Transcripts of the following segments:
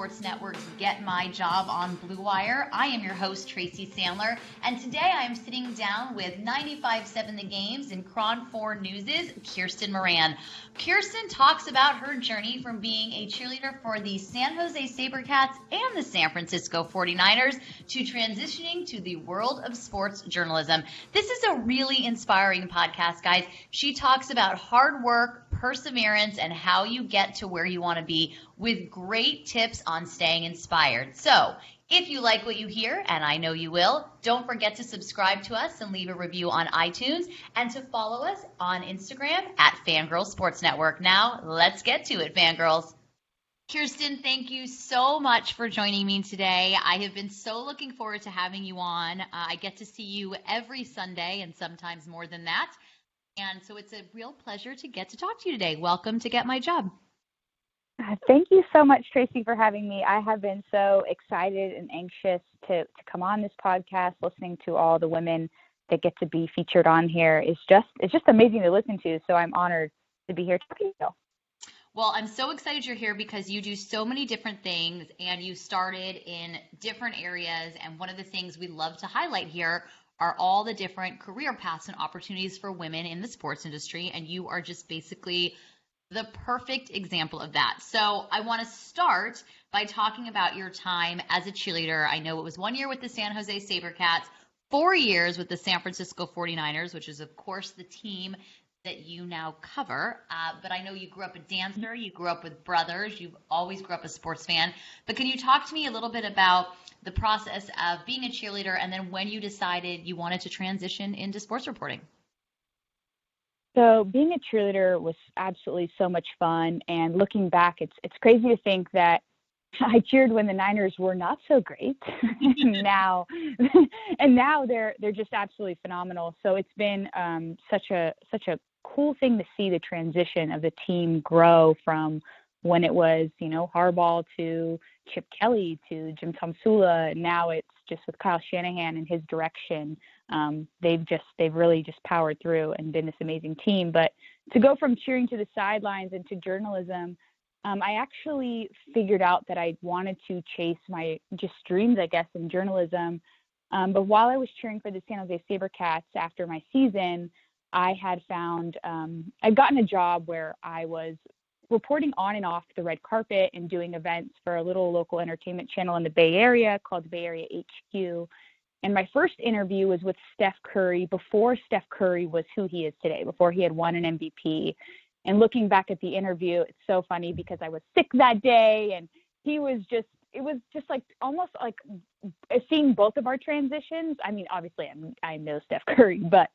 Sports Network's Get My Job on Blue Wire. I am your host, Tracy Sandler, and today I am sitting down with 95.7 The Games and KRON 4 News' Kirsten Moran. Kirsten talks about her journey from being a cheerleader for the San Jose SaberCats and the San Francisco 49ers to transitioning to the world of sports journalism. This is a really inspiring podcast, guys. She talks about hard work, perseverance, and how you get to where you want to be with great tips on staying inspired. So, if you like what you hear, and I know you will, don't forget to subscribe to us and leave a review on iTunes and to follow us on Instagram at Fangirl Sports Network. Now, let's get to it, fangirls. Kirsten, thank you so much for joining me today. I have been so looking forward to having you on. I get to see you every Sunday and sometimes more than that. And so it's a real pleasure to get to talk to you today. Welcome to Get My Job. Thank you so much, Tracy, for having me. I have been so excited and anxious to come on this podcast. Listening to all the women that get to be featured on here is just amazing to listen to. So I'm honored to be here talking to you. Well, I'm so excited you're here because you do so many different things and you started in different areas. And one of the things we love to highlight here are all the different career paths and opportunities for women in the sports industry. And you are just basically the perfect example of that. So I want to start by talking about your time as a cheerleader. I know it was 1 year with the San Jose SaberCats, 4 years with the San Francisco 49ers, which is, of course, the team that you now cover. But I know you grew up a dancer, you grew up with brothers, you've always grew up a sports fan. But can you talk to me a little bit about the process of being a cheerleader and then when you decided you wanted to transition into sports reporting? So being a cheerleader was absolutely so much fun. And looking back, it's crazy to think that I cheered when the Niners were not so great. now they're just absolutely phenomenal. So it's been such a cool thing to see the transition of the team grow from when it was, Harbaugh to Chip Kelly to Jim Tomsula. Now it's just with Kyle Shanahan and his direction. They've really just powered through and been this amazing team. But to go from cheering to the sidelines and to journalism, I actually figured out that I wanted to chase my just dreams, I guess, in journalism. But while I was cheering for the San Jose SaberCats after my season, I had found I'd gotten a job where I was reporting on and off the red carpet and doing events for a little local entertainment channel in the Bay Area called Bay Area HQ. And my first interview was with Steph Curry before Steph Curry was who he is today, before he had won an MVP. And looking back at the interview, it's so funny because I was sick that day and it was just like almost like seeing both of our transitions. I mean, obviously I know Steph Curry, but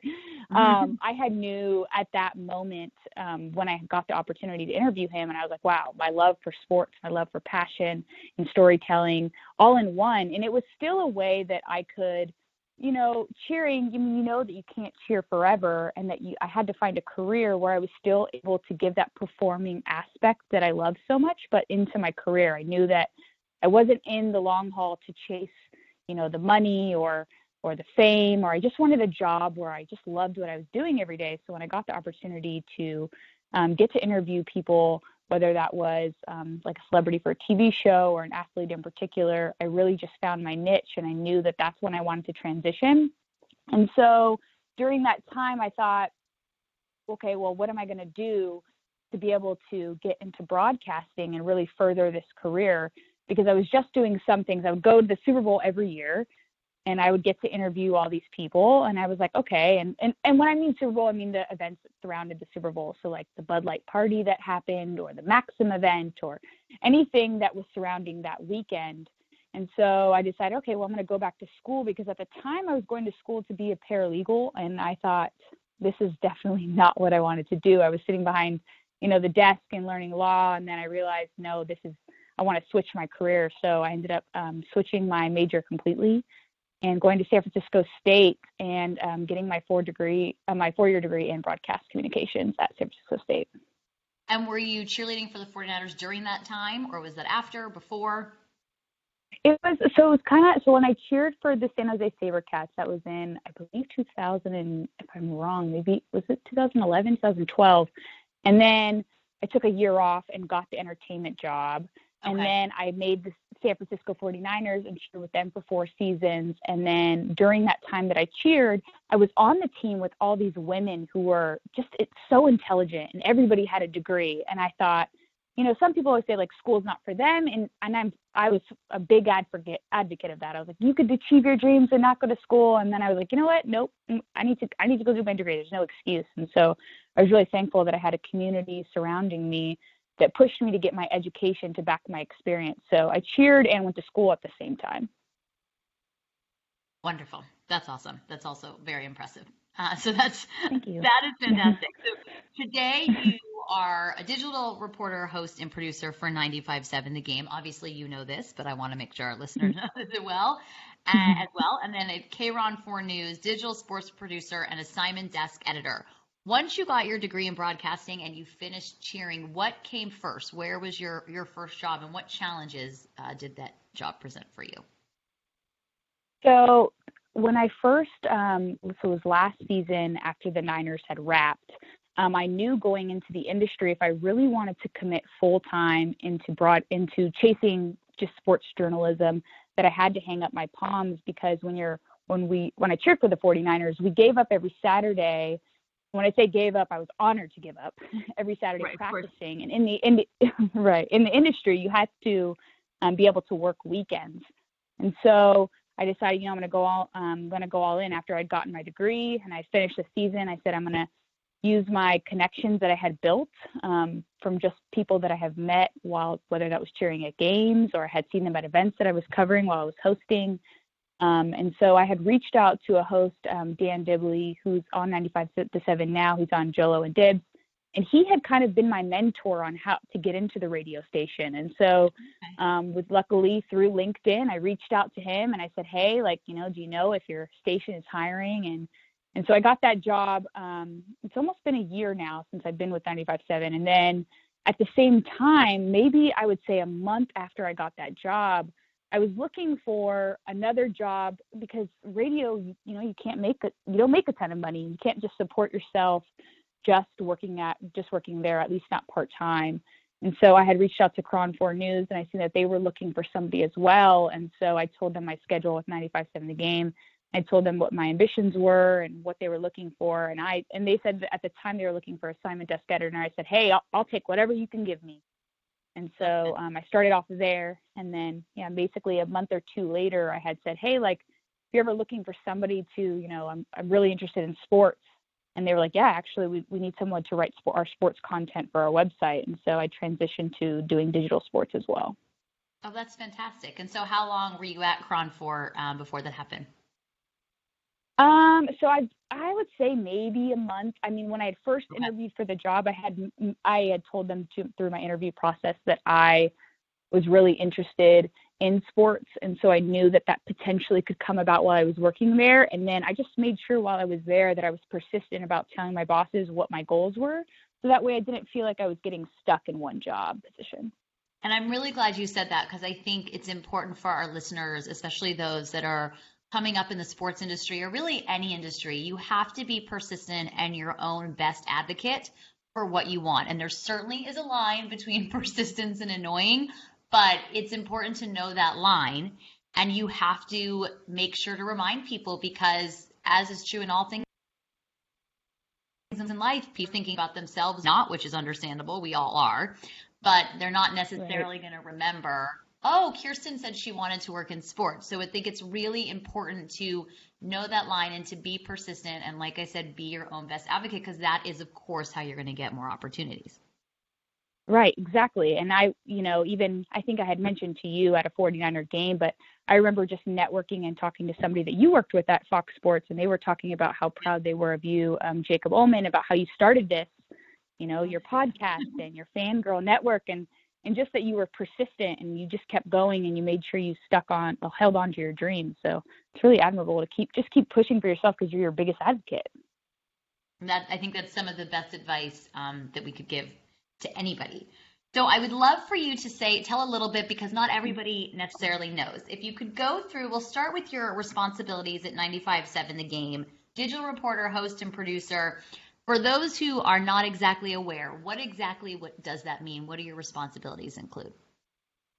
I had knew at that moment when I got the opportunity to interview him, and I was like, wow, my love for sports, my love for passion and storytelling all in one. And it was still a way that I could, cheering, that you can't cheer forever, and that I had to find a career where I was still able to give that performing aspect that I love so much, but into my career. I knew that I wasn't in the long haul to chase, the money or the fame, or I just wanted a job where I just loved what I was doing every day. So when I got the opportunity to get to interview people, whether that was like a celebrity for a TV show or an athlete in particular, I really just found my niche, and I knew that that's when I wanted to transition. And so during that time, I thought, okay, well, what am I going to do to be able to get into broadcasting and really further this career? Because I was just doing some things. I would go to the Super Bowl every year, and I would get to interview all these people. And I was like, okay. And when I mean Super Bowl, I mean the events that surrounded the Super Bowl. So like the Bud Light party that happened, or the Maxim event, or anything that was surrounding that weekend. And so I decided, okay, well, I'm going to go back to school, because at the time I was going to school to be a paralegal. And I thought, this is definitely not what I wanted to do. I was sitting behind, the desk and learning law. And then I realized, no, I want to switch my career. So I ended up switching my major completely and going to San Francisco State and getting my four-year degree in broadcast communications at San Francisco State. And were you cheerleading for the 49ers during that time, or was that after, before? It was kind of, so when I cheered for the San Jose SaberCats, that was in, I believe, 2000, and if I'm wrong, maybe, was it 2011, 2012? And then I took a year off and got the entertainment job. And Okay. then I made the San Francisco 49ers and cheered with them for 4 seasons. And then during that time that I cheered, I was on the team with all these women who were just so intelligent, and everybody had a degree. And I thought, some people always say like school's not for them, and I was a big advocate of that. I was like, you could achieve your dreams and not go to school. And then I was like, you know what? Nope, I need to go do my degree. There's no excuse. And so I was really thankful that I had a community surrounding me that pushed me to get my education to back my experience. So I cheered and went to school at the same time. Wonderful. That's awesome. That's also very impressive. Thank you. That is fantastic. So today you are a digital reporter, host, and producer for 95.7 The Game. Obviously, you know this, but I want to make sure our listeners know this as well. And then at KRON 4 News, digital sports producer and assignment desk editor. Once you got your degree in broadcasting and you finished cheering, what came first? Where was your first job, and what challenges did that job present for you? So when I first, so it was last season after the Niners had wrapped, I knew going into the industry, if I really wanted to commit full time into chasing just sports journalism, that I had to hang up my palms, because when I cheered for the 49ers, we gave up every Saturday. When I say gave up, I was honored to give up every Saturday practicing. And in the industry, you had to be able to work weekends. And so I decided, I'm going to go all in after I'd gotten my degree and I finished the season. I said, I'm going to use my connections that I had built from just people that I have met whether that was cheering at games or I had seen them at events that I was covering while I was hosting. And so I had reached out to a host, Dan Dibley, who's on 95.7 now. He's on Jolo and Dibs. And he had kind of been my mentor on how to get into the radio station. And so luckily through LinkedIn, I reached out to him and I said, hey, do you know if your station is hiring? And so I got that job. It's almost been a year now since I've been with 95.7. And then at the same time, maybe I would say a month after I got that job, I was looking for another job, because radio, you don't make a ton of money. You can't just support yourself just working there, at least not part-time. And so I had reached out to KRON 4 News, and I seen that they were looking for somebody as well. And so I told them my schedule with 95.7 The Game. I told them what my ambitions were and what they were looking for. And they said that at the time they were looking for assignment desk editor. And I said, hey, I'll take whatever you can give me. And so I started off there, and then, basically a month or two later, I had said, hey, if you're ever looking for somebody to, I'm really interested in sports. And they were like, yeah, actually, we need someone to write our sports content for our website. And so I transitioned to doing digital sports as well. Oh, that's fantastic. And so how long were you at KRON for before that happened? So I would say maybe a month. I mean, when I had first interviewed for the job, I had told them through my interview process that I was really interested in sports. And so I knew that potentially could come about while I was working there. And then I just made sure while I was there that I was persistent about telling my bosses what my goals were. So that way I didn't feel like I was getting stuck in one job position. And I'm really glad you said that, because I think it's important for our listeners, especially those that are coming up in the sports industry or really any industry. You have to be persistent and your own best advocate for what you want. And there certainly is a line between persistence and annoying, but it's important to know that line. And you have to make sure to remind people, because as is true in all things in life, people thinking about themselves, which is understandable, we all are, but they're not necessarily going to remember, oh, Kirsten said she wanted to work in sports. So I think it's really important to know that line and to be persistent. And like I said, be your own best advocate, because that is, of course, how you're going to get more opportunities. Right, exactly. And I think I had mentioned to you at a 49er game, but I remember just networking and talking to somebody that you worked with at Fox Sports, and they were talking about how proud they were of you, Jacob Ullman, about how you started this, your podcast and your Fangirl Network, and just that you were persistent and you just kept going and you made sure you held on to your dreams. So it's really admirable to keep pushing for yourself, because you're your biggest advocate. I think that's some of the best advice that we could give to anybody. So I would love for you to tell a little bit, because not everybody necessarily knows. If you could go through, we'll start with your responsibilities at 95.7 The Game, digital reporter, host, and producer. For those who are not exactly aware, what does that mean? What do your responsibilities include?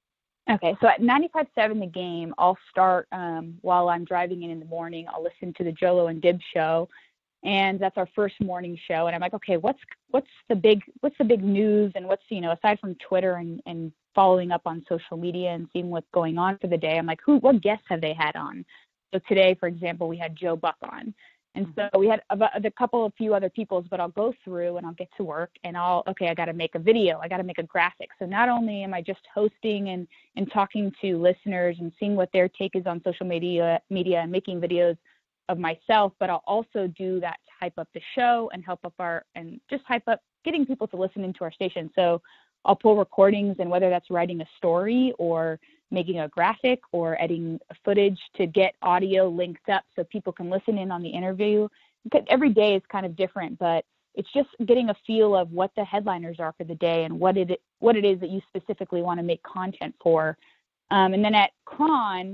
Okay, so at 95.7 The Game, I'll start while I'm driving in the morning. I'll listen to the Jolo and Dib show, and that's our first morning show. And I'm like, okay, what's the big news, and what's, aside from Twitter and following up on social media and seeing what's going on for the day, I'm like, what guests have they had on? So today, for example, we had Joe Buck on. And so we had a few other people's, but I'll go through and I'll get to work and I got to make a video. I got to make a graphic. So not only am I just hosting and talking to listeners and seeing what their take is on social media and making videos of myself, but I'll also do that to hype up the show and just hype up getting people to listen into our station. So I'll pull recordings, and whether that's writing a story or making a graphic or editing footage to get audio linked up so people can listen in on the interview. Every day is kind of different, but it's just getting a feel of what the headliners are for the day and what it is that you specifically want to make content for. And then at Cron,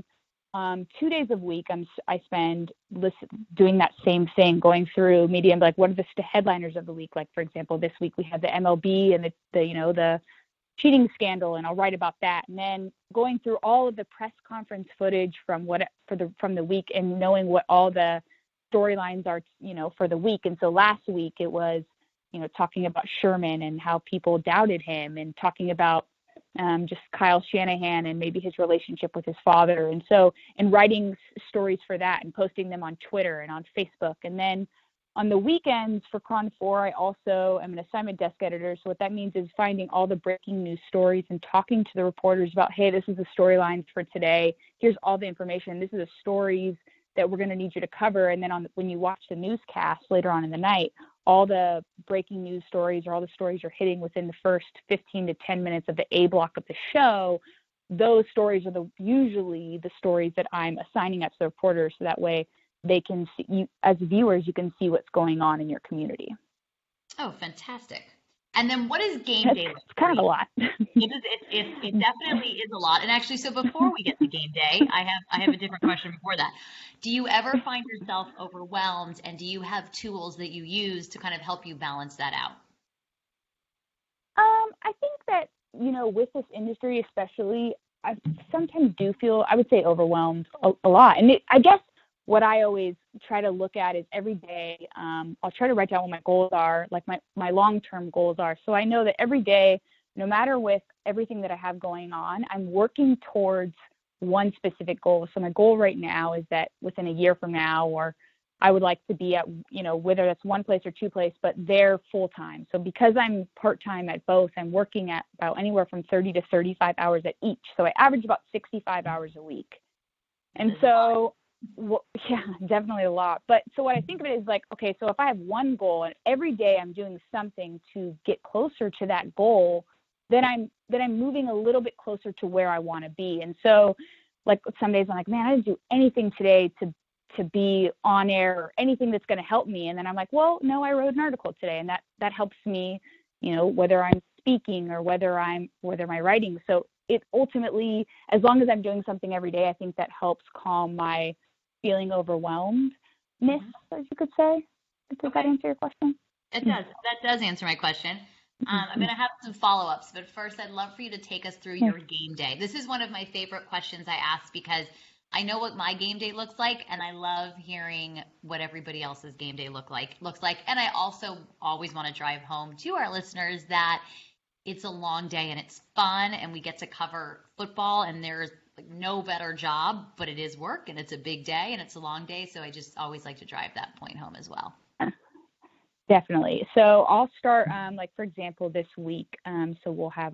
2 days a week, I spend doing that same thing, going through media and like, what are the headliners of the week? Like, for example, this week we had the MLB and the cheating scandal, and I'll write about that. And then going through all of the press conference footage from the week and knowing what all the storylines are, for the week. And so last week it was, talking about Sherman and how people doubted him, and talking about just Kyle Shanahan and maybe his relationship with his father. And so, and writing stories for that and posting them on Twitter and on Facebook. And then on the weekends for Cron 4, I also am an assignment desk editor. So what that means is finding all the breaking news stories and talking to the reporters about, hey, this is the storyline for today. Here's all the information. This is the stories that we're going to need you to cover. And then when you watch the newscast later on in the night, all the breaking news stories or all the stories you're hitting within the first 15 to 10 minutes of the A block of the show, those stories are usually the stories that I'm assigning up to the reporters, so that way they can see, you as viewers, you can see what's going on in your community. Oh, fantastic. And then what is game day? It's kind of a lot. It definitely is a lot. And actually, so before we get to game day, I have a different question before that. Do you ever find yourself overwhelmed, and do you have tools that you use to kind of help you balance that out? I think that, with this industry especially, I sometimes do feel, I would say, overwhelmed a lot. And I guess what I always try to look at is every day, I'll try to write down what my goals are, like my long-term goals are. So I know that every day, no matter with everything that I have going on, I'm working towards one specific goal. So my goal right now is that within a year from now, or I would like to be at, whether that's one place or two places, but they're full-time. So because I'm part-time at both, I'm working at about anywhere from 30 to 35 hours at each. So I average about 65 hours a week. And so, yeah, definitely a lot. But so what I think of it is like, okay, so if I have one goal and every day I'm doing something to get closer to that goal, then I'm moving a little bit closer to where I want to be. And so like some days I'm like, man, I didn't do anything today to be on air or anything that's going to help me. And then I'm like, well, no, I wrote an article today, and that helps me, whether I'm speaking or whether I'm writing. So it ultimately, as long as I'm doing something every day, I think that helps calm my feeling overwhelmedness, as you could say. Does that answer your question? It does. That does answer my question. I'm going to have some follow-ups, but first I'd love for you to take us through your game day. This is one of my favorite questions I ask because I know what my game day looks like, and I love hearing what everybody else's game day looks like. And I also always want to drive home to our listeners that it's a long day and it's fun, and we get to cover football, and there's no better job, but it is work, and it's a big day, and it's a long day. So I just always like to drive that point home as well. Definitely. So I'll start, like, for example, this week. So we'll have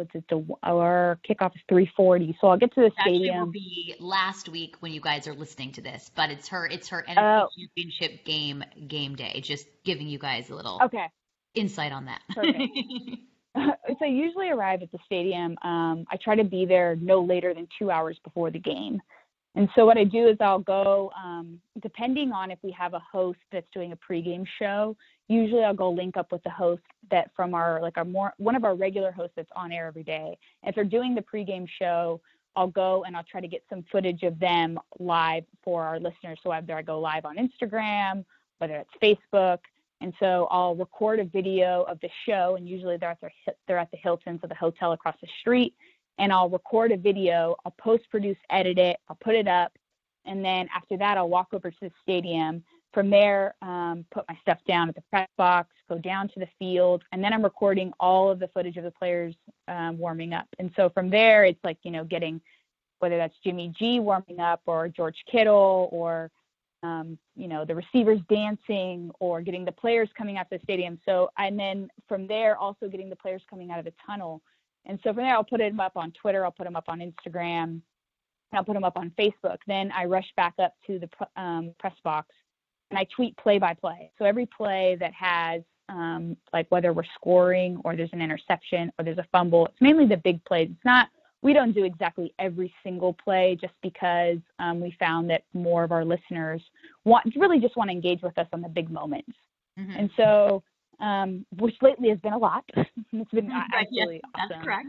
our kickoff is 3:40. So I'll get to the stadium. Actually will be last week when you guys are listening to this, but it's her NFC Championship game day. Just giving you guys a little insight on that. Perfect. So I usually arrive at the stadium. I try to be there no later than 2 hours before the game. And so what I do is I'll go, depending on if we have a host that's doing a pregame show, usually I'll go link up with the host that from one of our regular hosts that's on air every day. And if they're doing the pregame show, I'll go and I'll try to get some footage of them live for our listeners. So whether I go live on Instagram, whether it's Facebook. And so I'll record a video of the show, and usually they're at the Hilton, so the hotel across the street. and I'll record a video, I'll post-produce, edit it, I'll put it up, and then after that, I'll walk over to the stadium. From there, put my stuff down at the press box, go down to the field, and then I'm recording all of the footage of the players warming up. And so from there, it's like, getting, whether that's Jimmy G warming up or George Kittle or, the receivers dancing or getting the players coming out to the stadium. So, and then from there, also getting the players coming out of the tunnel. And so from there, I'll put them up on Twitter, I'll put them up on Instagram, and I'll put them up on Facebook. Then I rush back up to the press box and I tweet play by play. So every play that has, like whether we're scoring or there's an interception or there's a fumble, it's mainly the big plays. We don't do exactly every single play just because we found that more of our listeners really just want to engage with us on the big moments. Mm-hmm. And so, which lately has been a lot. It's been absolutely awesome. That's correct.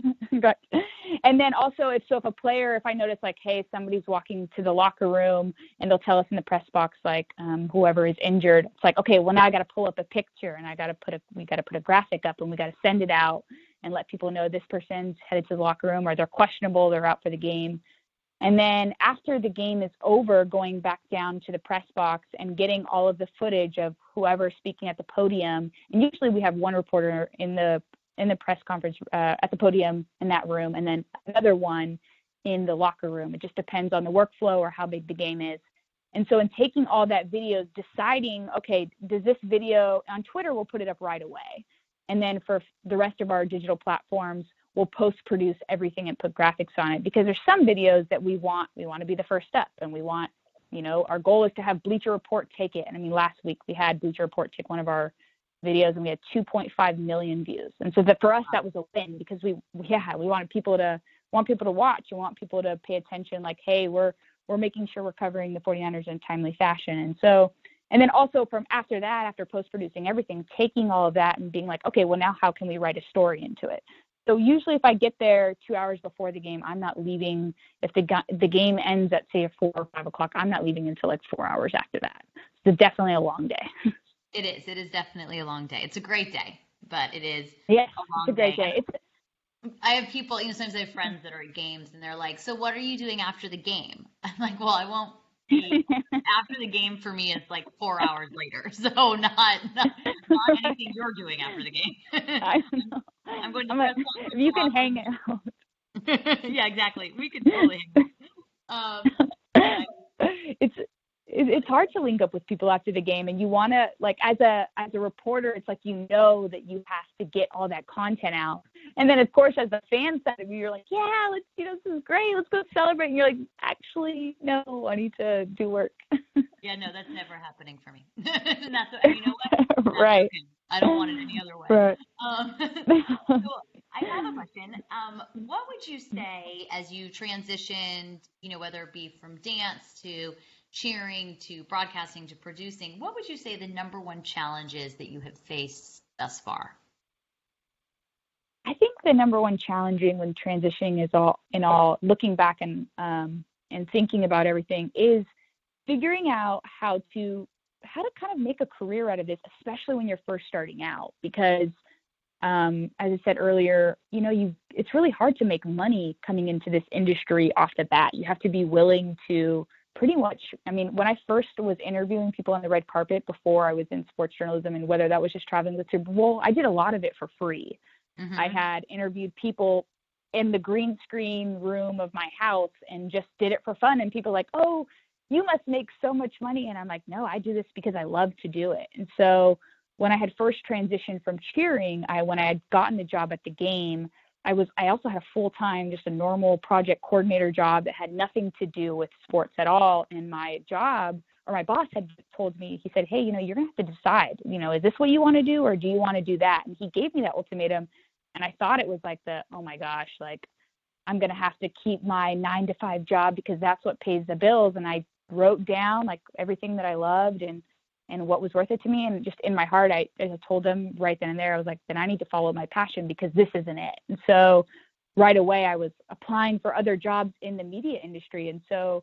And then also, if I notice like, hey, somebody's walking to the locker room and they'll tell us in the press box, like whoever is injured, it's like, okay, well now I got to pull up a picture and we got to put a graphic up and we got to send it out and let people know this person's headed to the locker room or they're questionable, they're out for the game. And then after the game is over, going back down to the press box and getting all of the footage of whoever's speaking at the podium. And usually we have one reporter in the press conference at the podium in that room, and then another one in the locker room. It just depends on the workflow or how big the game is. And so in taking all that video, deciding, okay, does this video on Twitter, we'll put it up right away. And then for the rest of our digital platforms, we'll post-produce everything and put graphics on it, because there's some videos that we want to be the first up, and we want, our goal is to have Bleacher Report take it. And I mean, last week we had Bleacher Report take one of our videos and we had 2.5 million views. And so for us, that was a win, because we wanted people to watch and want people to pay attention, like, hey, we're making sure we're covering the 49ers in a timely fashion. And so, and then also from after that, after post-producing everything, taking all of that and being like, okay, well now how can we write a story into it? So usually if I get there 2 hours before the game, I'm not leaving. If the game ends at, say, 4 or 5 o'clock, I'm not leaving until like 4 hours after that. So definitely a long day. It is. It is definitely a long day. It's a great day, but it is a long it's a great day. I have people, sometimes I have friends that are at games and they're like, so what are you doing after the game? I'm like, well, I won't be. After the game for me is like 4 hours later. So not anything you're doing after the game. I know. I'm going to if you can hang out. Yeah, exactly. We could totally hang out. It's hard to link up with people after the game, and you want to, like, as a reporter, it's like that you have to get all that content out. And then of course, as a fan side of you, you're like, yeah, let's, this is great, let's go celebrate. And you're like, actually, no, I need to do work. Yeah, no, that's never happening for me. And you know what? That's right. Okay. I don't want it any other way. Right. So I have a question. What would you say as you transitioned, whether it be from dance to cheering to broadcasting to producing, what would you say the number one challenge is that you have faced thus far? I think the number one challenging when transitioning is all looking back and thinking about everything is figuring out how to kind of make a career out of this, especially when you're first starting out, because as I said earlier, it's really hard to make money coming into this industry off the bat. You have to be willing to pretty much, when I first was interviewing people on the red carpet before I was in sports journalism, and whether that was just traveling with Super Bowl, I did a lot of it for free. Mm-hmm. I had interviewed people in the green screen room of my house and just did it for fun. And people like, oh, you must make so much money. And I'm like, no, I do this because I love to do it. And so when I had first transitioned from cheering, when I had gotten the job at the game, I also had a full-time, just a normal project coordinator job that had nothing to do with sports at all. And my boss had told me, he said, hey, you're going to have to decide, is this what you want to do, or do you want to do that? And he gave me that ultimatum. And I thought it was like oh my gosh, like I'm going to have to keep my 9-to-5 job because that's what pays the bills. And I wrote down like everything that I loved and what was worth it to me. And just in my heart, I told them right then and there, I was like, then I need to follow my passion because this isn't it. And so right away I was applying for other jobs in the media industry. And so,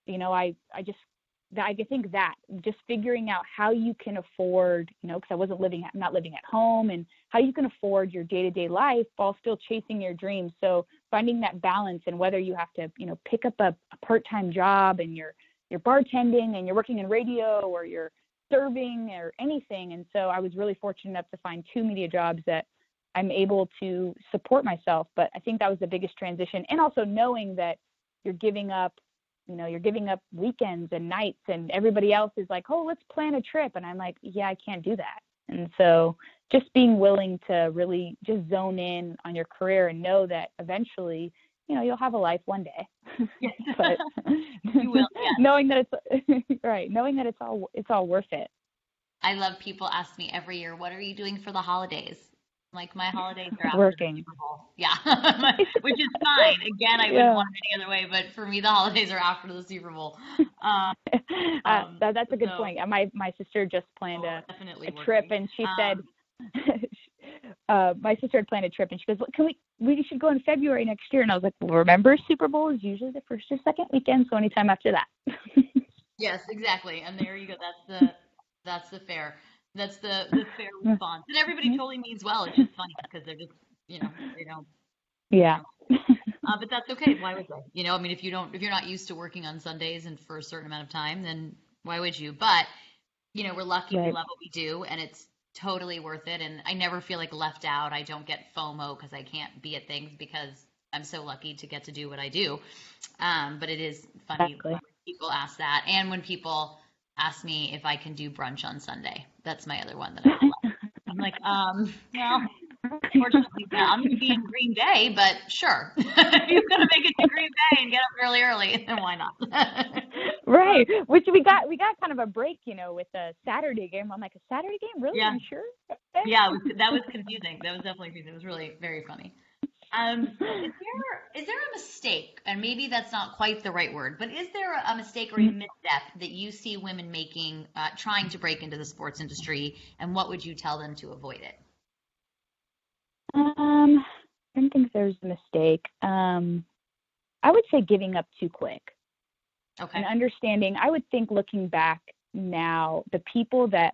I think that just figuring out how you can afford, because I wasn't not living at home, and how you can afford your day-to-day life while still chasing your dreams. So finding that balance, and whether you have to, pick up a part-time job and you're bartending and you're working in radio or you're serving or anything. And so I was really fortunate enough to find 2 media jobs that I'm able to support myself. But I think that was the biggest transition. And also knowing that you're giving up weekends and nights, and everybody else is like, oh, let's plan a trip. And I'm like, yeah, I can't do that. And so just being willing to really just zone in on your career and know that eventually, you'll have a life one day. But you will, yes. knowing that it's right, knowing that it's all worth it. I love people ask me every year, what are you doing for the holidays? Like, my holidays are after working. the Super Bowl. Yeah, which is fine. Again, I wouldn't want it any other way, but for me, the holidays are after the Super Bowl. That's a good point. My sister just planned a trip, and she said, my sister had planned a trip, and she goes, well, we should go in February next year. And I was like, well, remember, Super Bowl is usually the first or second weekend, so anytime after that. Yes, exactly. And there you go. That's the fair fair response. And everybody totally means well. It's just funny because they're just, they don't. Yeah. But that's okay. Why would they? If you're not used to working on Sundays and for a certain amount of time, then why would you? But, we're lucky. Right. We love what we do, and it's totally worth it. And I never feel like left out. I don't get FOMO because I can't be at things because I'm so lucky to get to do what I do. But it is funny when people ask that. And when people ask me if I can do brunch on Sunday. That's my other one that I love. I'm like, well, unfortunately, I'm going to be in Green Bay, but sure. If you're going to make it to Green Bay and get up really early, then why not? Right. Which we got kind of a break, with the Saturday game. I'm like, a Saturday game? Really? Yeah. Are you sure? Yeah, that was confusing. That was definitely confusing. It was really very funny. Is there a mistake, and maybe that's not quite the right word, but is there a mistake or a misstep that you see women making, trying to break into the sports industry, and what would you tell them to avoid it? I don't think there's a mistake. I would say giving up too quick. Okay. And understanding, I would think looking back now, the people that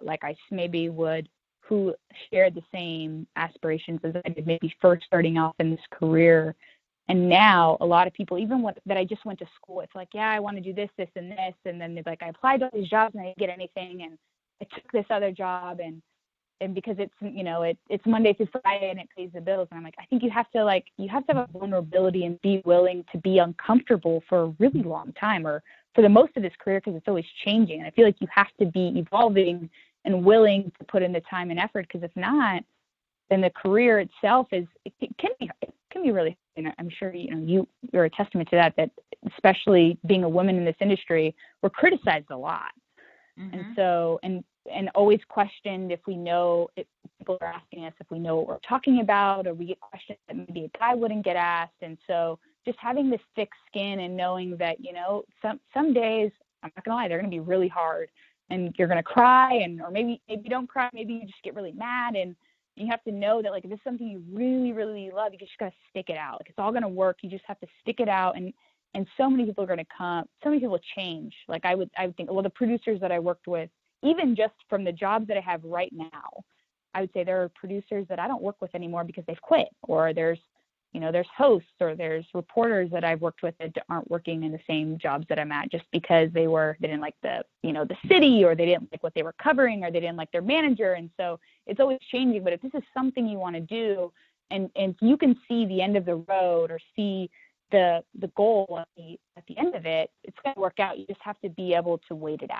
who shared the same aspirations as I did, maybe first starting off in this career. And now a lot of people, even that I just went to school, it's like, yeah, I want to do this, this, and this. And then they're like, I applied to all these jobs and I didn't get anything. And I took this other job and because it's, it's Monday through Friday and it pays the bills. And I'm like, I think you have to have a vulnerability and be willing to be uncomfortable for a really long time, or for the most of this career, because it's always changing. And I feel like you have to be evolving and willing to put in the time and effort, because if not, then the career itself it can be really, I'm sure you're a testament to that especially being a woman in this industry, we're criticized a lot. Mm-hmm. And so and always questioned if people are asking us if we know what we're talking about, or we get questions that maybe a guy wouldn't get asked. And so just having this thick skin and knowing that, some days, I'm not gonna lie, they're gonna be really hard. And you're going to cry, or maybe you don't cry, maybe you just get really mad, and you have to know that, like, if this is something you really, really love, you just got to stick it out. Like, it's all going to work. You just have to stick it out, and so many people are going to come. So many people change. Like, I would think, well, the producers that I worked with, even just from the jobs that I have right now, I would say there are producers that I don't work with anymore because they've quit, or there's hosts or there's reporters that I've worked with that aren't working in the same jobs that I'm at, just because they didn't like the city, or they didn't like what they were covering, or they didn't like their manager. And so it's always changing. But if this is something you want to do, and you can see the end of the road, or see the goal at the end of it, it's going to work out. You just have to be able to wait it out.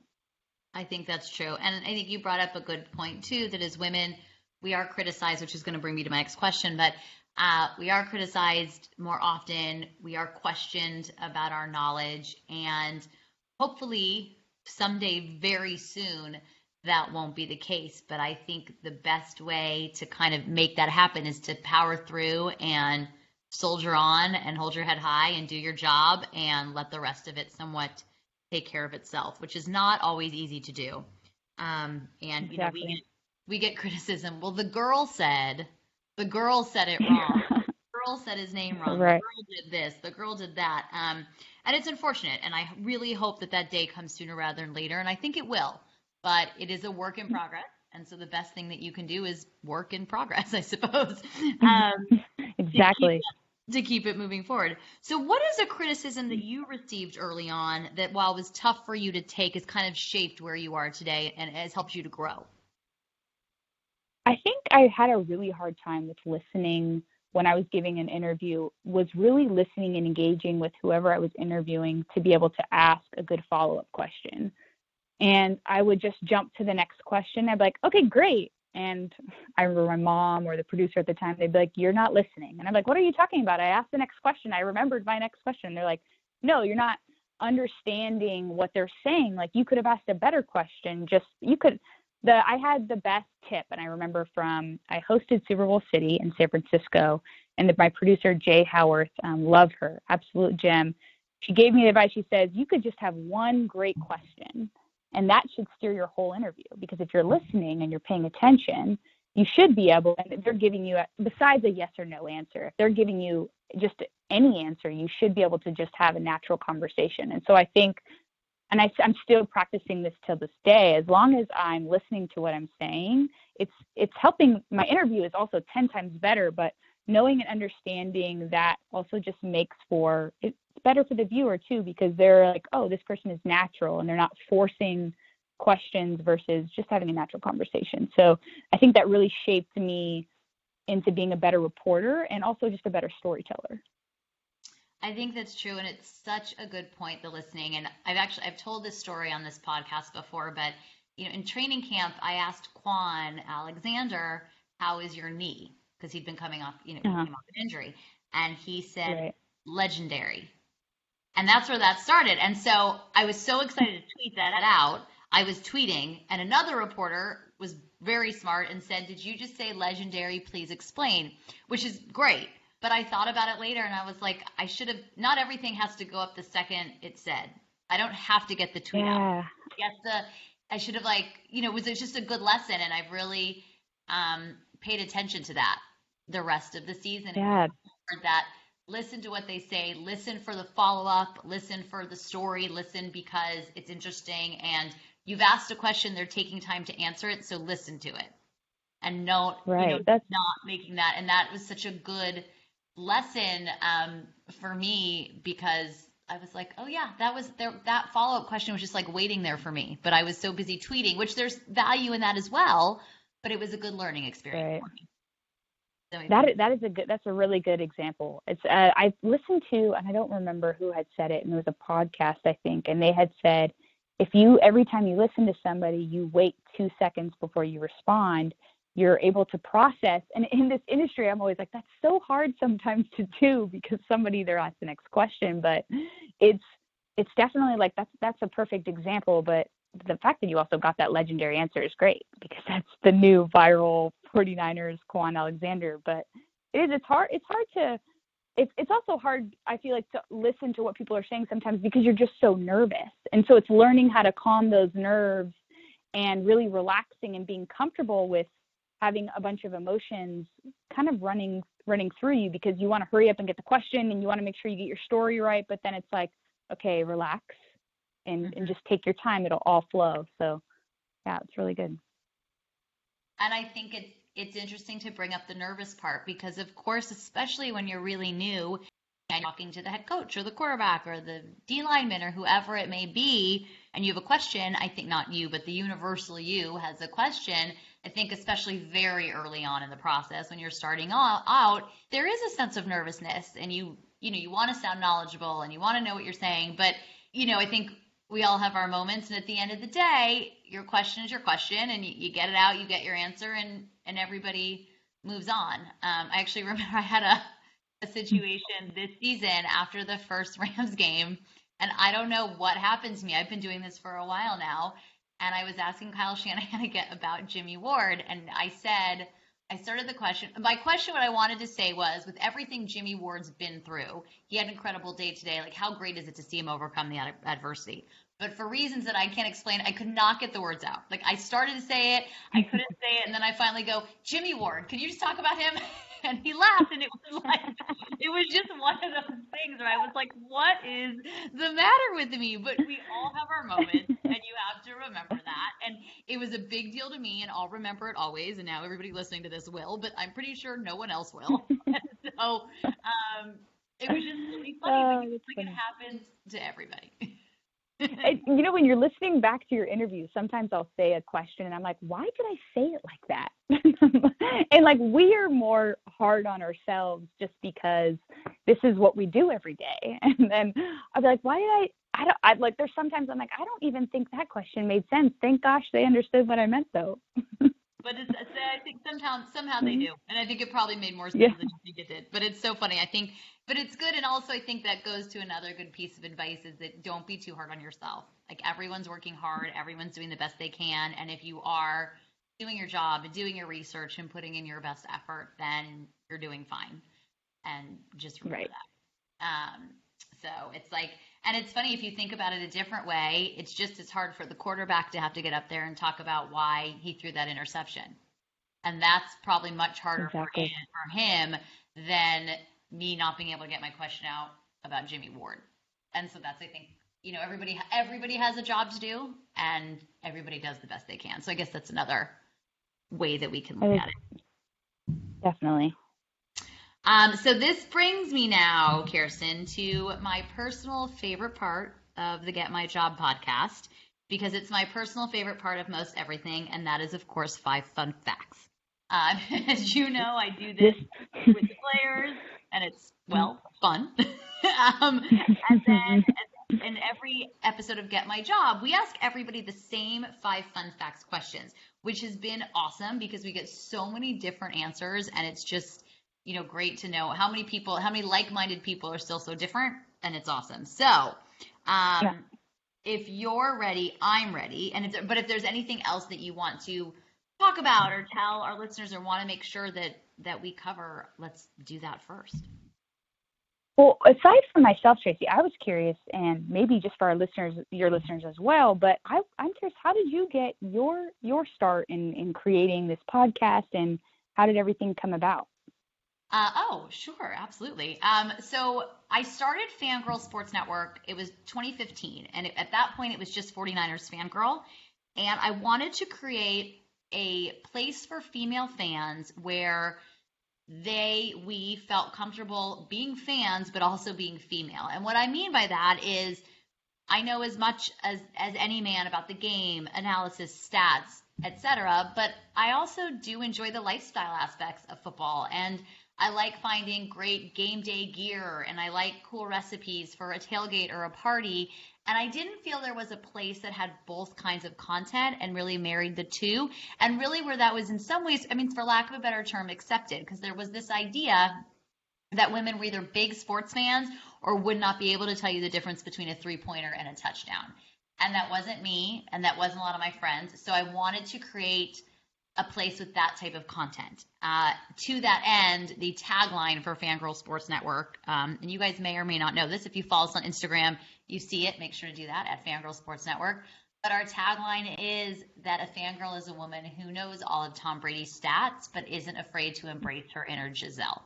I think that's true. And I think you brought up a good point too, that as women, we are criticized, which is going to bring me to my next question, but we are criticized more often. We are questioned about our knowledge, and hopefully someday very soon that won't be the case. But I think the best way to kind of make that happen is to power through and soldier on and hold your head high and do your job and let the rest of it somewhat take care of itself, which is not always easy to do. And exactly. We get criticism. Well, the girl said it wrong. The girl said his name wrong. Right. The girl did this. The girl did that. And it's unfortunate. And I really hope that day comes sooner rather than later. And I think it will. But it is a work in progress. And so the best thing that you can do is work in progress, I suppose. Exactly. to keep it moving forward. So what is a criticism that you received early on that while was tough for you to take has kind of shaped where you are today and has helped you to grow? I think I had a really hard time with listening when I was giving an interview, was really listening and engaging with whoever I was interviewing to be able to ask a good follow-up question. And I would just jump to the next question. I'd be like, okay, great. And I remember my mom or the producer at the time, they'd be like, you're not listening. And I'm like, what are you talking about? I asked the next question. I remembered my next question. They're like, no, you're not understanding what they're saying. Like, you could have asked a better question. I had the best tip. And I remember I hosted Super Bowl City in San Francisco, and my producer, Jay Howarth, love her, absolute gem. She gave me the advice. She says, you could just have one great question, and that should steer your whole interview, because if you're listening and you're paying attention, you should be able, and if they're giving you, besides a yes or no answer, if they're giving you just any answer, you should be able to just have a natural conversation. And so I think, and I'm still practicing this till this day, as long as I'm listening to what I'm saying, it's helping. My interview is also 10 times better, but knowing and understanding that also just makes it's better for the viewer too, because they're like, oh, this person is natural, and they're not forcing questions versus just having a natural conversation. So I think that really shaped me into being a better reporter and also just a better storyteller. I think that's true, and it's such a good point, the listening. And I've told this story on this podcast before, but in training camp, I asked Quan Alexander, "How is your knee?" Because he'd been coming off, came off an injury, and he said, right, "Legendary," and that's where that started. And so I was so excited to tweet that out. I was tweeting, and another reporter was very smart and said, "Did you just say legendary? Please explain," which is great. But I thought about it later, and I was like, not everything has to go up the second it's said. I don't have to get the tweet out. I should have it was just a good lesson, and I've really paid attention to that the rest of the season. Yeah. That listen to what they say, listen for the follow-up, listen for the story, listen because it's interesting, and you've asked a question, they're taking time to answer it, so listen to it. And not making that. And that was such a good lesson for me, because I was like, oh yeah, that follow-up question was just like waiting there for me, but I was so busy tweeting, which there's value in that as well, but it was a good learning experience for me. So that's a really good example. It's I've listened to, and I don't remember who had said it, and it was a podcast, I think, and they had said, every time you listen to somebody, you wait 2 seconds before you respond, you're able to process. And in this industry, I'm always like, that's so hard sometimes to do, because somebody either asks the next question, but it's definitely like, that's a perfect example. But the fact that you also got that legendary answer is great, because that's the new viral 49ers Quan Alexander. But it's also hard, I feel like, to listen to what people are saying sometimes, because you're just so nervous. And so it's learning how to calm those nerves and really relaxing and being comfortable with having a bunch of emotions kind of running through you, because you want to hurry up and get the question, and you want to make sure you get your story right. But then it's like, okay, relax and just take your time. It'll all flow. So yeah, it's really good. And I think it's interesting to bring up the nervous part, because of course, especially when you're really new and talking to the head coach or the quarterback or the D lineman or whoever it may be, and you have a question, I think not you, but the universal you has a question. I think especially very early on in the process, when you're starting out, there is a sense of nervousness, and you want to sound knowledgeable and you want to know what you're saying. But, I think we all have our moments, and at the end of the day, your question is your question, and you get it out, you get your answer, and everybody moves on. I actually remember I had a situation this season after the first Rams game, and I don't know what happened to me. I've been doing this for a while now, and I was asking Kyle Shanahan again about Jimmy Ward, and I started the question. My question, what I wanted to say was, with everything Jimmy Ward's been through, he had an incredible day today. Like, how great is it to see him overcome the adversity? But for reasons that I can't explain, I could not get the words out. Like, I started to say it, I couldn't say it, and then I finally go, Jimmy Ward, can you just talk about him? And he laughed, and it was just one of those things where I was like, what is the matter with me? But we all have our moments, and you have to remember that. And it was a big deal to me, and I'll remember it always. And now everybody listening to this will, but I'm pretty sure no one else will. So it was just really funny because it happens to everybody. You know, when you're listening back to your interview, sometimes I'll say a question and I'm like, why did I say it like that? And like, we are more hard on ourselves just because this is what we do every day. And then I'll be like, why did I like, there's sometimes I'm like, I don't even think that question made sense. Thank gosh they understood what I meant though. But I think somehow they do, and I think it probably made more sense than you think it did. But it's so funny. I think, but it's good, and also I think that goes to another good piece of advice is that don't be too hard on yourself. Like everyone's working hard, everyone's doing the best they can, and if you are doing your job and doing your research and putting in your best effort, then you're doing fine. And just remember that. So it's like, and it's funny if you think about it a different way, it's just as hard for the quarterback to have to get up there and talk about why he threw that interception. And that's probably much harder for him than me not being able to get my question out about Jimmy Ward. And so that's, I think, you know, everybody has a job to do and everybody does the best they can. So I guess that's another way that we can look at it. Definitely. So this brings me now, Kirsten, to my personal favorite part of the Get My Job podcast, because it's my personal favorite part of most everything, and that is, of course, 5 fun facts. As you know, I do this with the players, and it's, well, fun. And then in every episode of Get My Job, we ask everybody the same 5 fun facts questions, which has been awesome because we get so many different answers, and it's just, you know, great to know how many like-minded people are still so different, and it's awesome. So, if you're ready, I'm ready. And but if there's anything else that you want to talk about or tell our listeners or want to make sure that we cover, let's do that first. Well, aside from myself, Tracy, I was curious, and maybe just for our listeners, your listeners as well, but I'm curious, how did you get your start in creating this podcast, and how did everything come about? Oh, sure. Absolutely. So I started Fangirl Sports Network. It was 2015. And at that point, it was just 49ers Fangirl. And I wanted to create a place for female fans where we felt comfortable being fans, but also being female. And what I mean by that is I know as much as any man about the game, analysis, stats, etc. But I also do enjoy the lifestyle aspects of football, and I like finding great game day gear, and I like cool recipes for a tailgate or a party. And I didn't feel there was a place that had both kinds of content and really married the two, and really where that was in some ways, I mean, for lack of a better term, accepted, because there was this idea that women were either big sports fans or would not be able to tell you the difference between a 3-pointer and a touchdown. And that wasn't me, and that wasn't a lot of my friends. So I wanted to create a place with that type of content. To that end, the tagline for Fangirl Sports Network, and you guys may or may not know this, if you follow us on Instagram, you see it, make sure to do that at Fangirl Sports Network. But our tagline is that a fangirl is a woman who knows all of Tom Brady's stats, but isn't afraid to embrace her inner Giselle.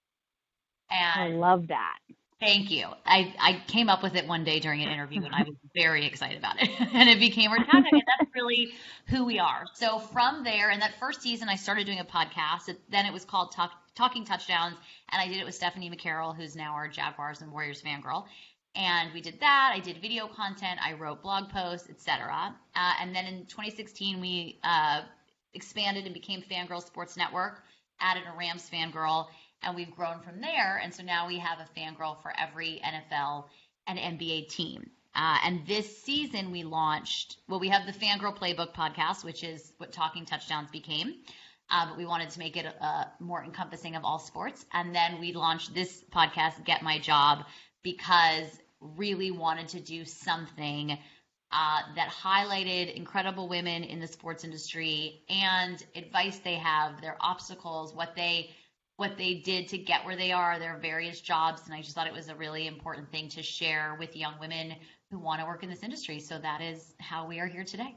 And I love that. Thank you. I came up with it one day during an interview, and I was very excited about it. And it became our tagline, and that's really who we are. So from there, in that first season, I started doing a podcast. Then it was called Talking Touchdowns, and I did it with Stephanie McCarroll, who's now our Jaguars and Warriors fangirl. And we did that. I did video content. I wrote blog posts, etc. And then in 2016, we expanded and became Fangirl Sports Network, added a Rams fangirl, and we've grown from there. And so now we have a fangirl for every NFL and NBA team. And this season we launched, we have the Fangirl Playbook podcast, which is what Talking Touchdowns became. But we wanted to make it more encompassing of all sports. And then we launched this podcast, Get My Job, because really wanted to do something that highlighted incredible women in the sports industry and advice they have, their obstacles, what they did to get where they are, their various jobs. And I just thought it was a really important thing to share with young women who want to work in this industry. So that is how we are here today.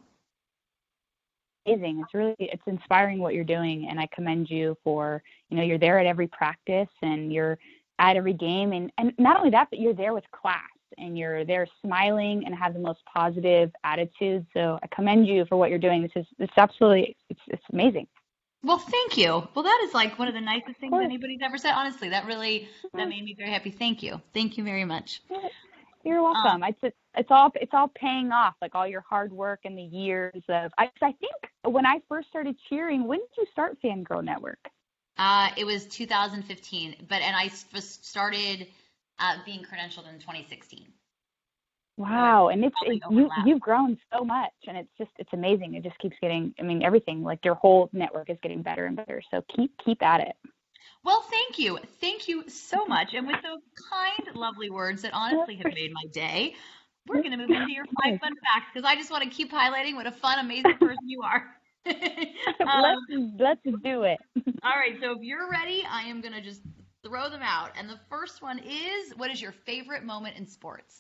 Amazing. It's inspiring what you're doing. And I commend you for, you're there at every practice and you're at every game. And not only that, but you're there with class and you're there smiling and have the most positive attitude. So I commend you for what you're doing. It's absolutely, it's amazing. Well, thank you. Well, that is like one of the nicest Of things course. anybody's ever said. Honestly, that made me very happy. Thank you. Thank you very much. You're Um, welcome. It's all paying off, like all your hard work and the years of. I think when I first started cheering, when did you start Fangirl Network? it was 2015, and I started being credentialed in 2016. So I Wow, and probably overlap. you've grown so much, and it's amazing. It just keeps getting. I mean, everything, like your whole network is getting better and better. So keep at it. Well, thank you. Thank you so much. And with those kind, lovely words that honestly have made my day, we're going to move into your five fun facts because I just want to keep highlighting what a fun, amazing person you are. let's um, let's do it. all right. So if you're ready, I am going to just throw them out. And the first one is, what is your favorite moment in sports?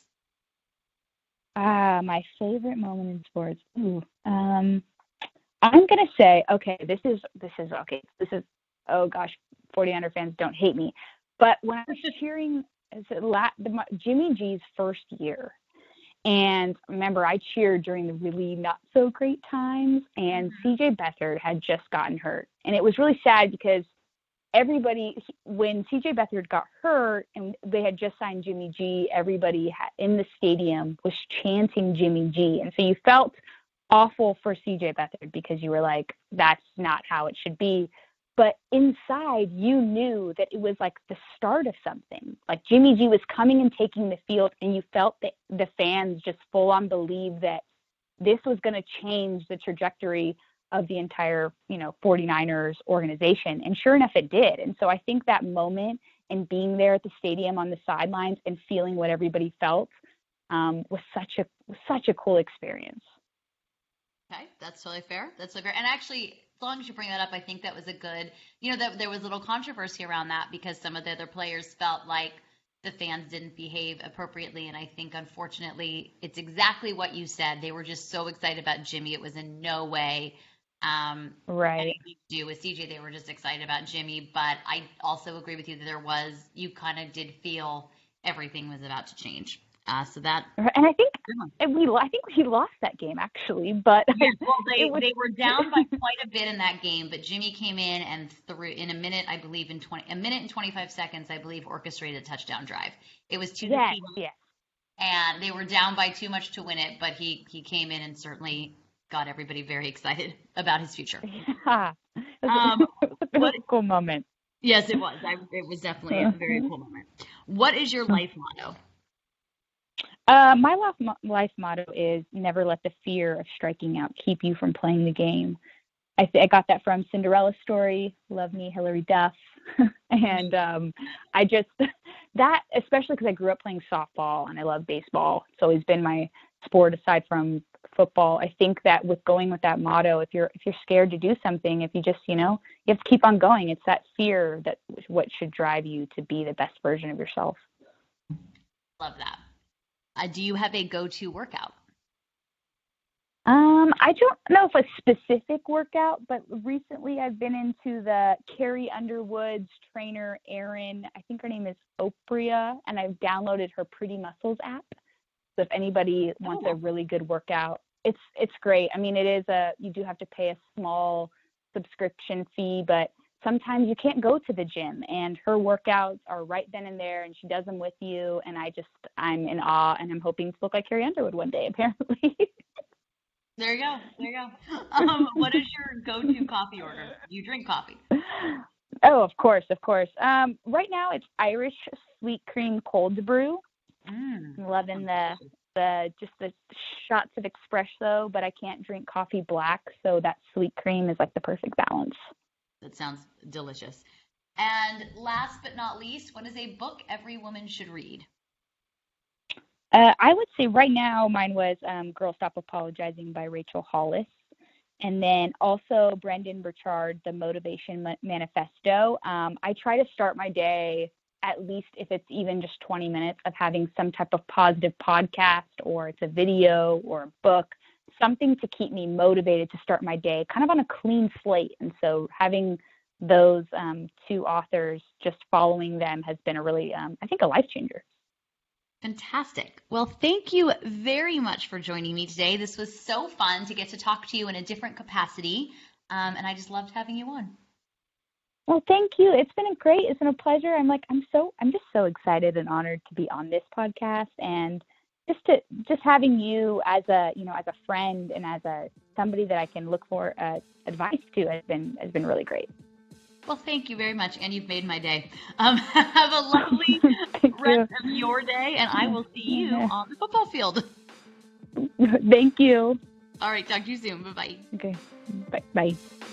My favorite moment in sports. Ooh, I'm gonna say, okay, okay. This is, oh gosh, 49er fans don't hate me, but when I was cheering, Jimmy G's first year, and remember I cheered during the really not so great times, and CJ Beathard had just gotten hurt, and it was really sad because when CJ Beathard got hurt and they had just signed Jimmy G, everybody in the stadium was chanting Jimmy G. And so you felt awful for CJ Beathard because you were like, that's not how it should be. But inside, you knew that it was like the start of something. Like Jimmy G was coming and taking the field, and you felt that the fans just full on believe that this was going to change the trajectory of the entire, 49ers organization. And sure enough, it did. And so I think that moment and being there at the stadium on the sidelines and feeling what everybody felt was such a cool experience. Okay, that's totally fair. That's totally fair. And actually, as long as you bring that up, I think that was a good, that there was a little controversy around that because some of the other players felt like the fans didn't behave appropriately. And I think, unfortunately, it's exactly what you said. They were just so excited about Jimmy. It was in no way Right. anything to do with CJ. They were just excited about Jimmy. But I also agree with you that you kind of did feel everything was about to change. So that, and I think we lost that game actually, but yeah, well, they were down by quite a bit in that game, but Jimmy came in and threw in a minute, I believe, a minute and 25 seconds, I believe, orchestrated a touchdown drive. It was to the field, and they were down by too much to win it, but he came in and certainly got everybody very excited about his future. Yeah, it was a cool moment. Yes, it was. It was definitely a very cool moment. What is your life motto? My life motto is never let the fear of striking out keep you from playing the game. I got that from Cinderella Story, Love Me, Hilary Duff. And I just, that, especially because I grew up playing softball and I love baseball. It's always been my sport aside from football. I think that with going with that motto, if you're scared to do something, if you just, you have to keep on going. It's that fear that what should drive you to be the best version of yourself. Love that. Do you have a go-to workout? I don't know if a specific workout, but recently I've been into the Carrie Underwood's trainer, Erin. I think her name is Opria, and I've downloaded her Pretty Muscles app. So if anybody wants a really good workout, it's great. I mean, you do have to pay a small subscription fee, but sometimes you can't go to the gym, and her workouts are right then and there, and she does them with you, and I'm in awe, and I'm hoping to look like Carrie Underwood one day, apparently. There you go. What is your go-to coffee order? Do you drink coffee? Oh, of course. Right now it's Irish sweet cream cold brew. I'm loving the shots of espresso, but I can't drink coffee black, so that sweet cream is like the perfect balance. That sounds delicious. And last but not least, what is a book every woman should read? I would say right now mine was Girl Stop Apologizing by Rachel Hollis. And then also Brendon Burchard, The Motivation Manifesto. I try to start my day, at least if it's even just 20 minutes, of having some type of positive podcast, or it's a video or a book, something to keep me motivated to start my day kind of on a clean slate. And so having those two authors, just following them, has been a really, I think, a life changer. Fantastic. Well, thank you very much for joining me today. This was so fun to get to talk to you in a different capacity. And I just loved having you on. Well, thank you. It's been great. It's been a pleasure. I'm just so excited and honored to be on this podcast, and just having you as a friend and as somebody that I can look for advice to has been really great. Well, thank you very much, and you've made my day. Have a lovely rest of your day, and I will see you on the football field. Thank you. All right, talk to you soon. Bye-bye. Okay. Bye.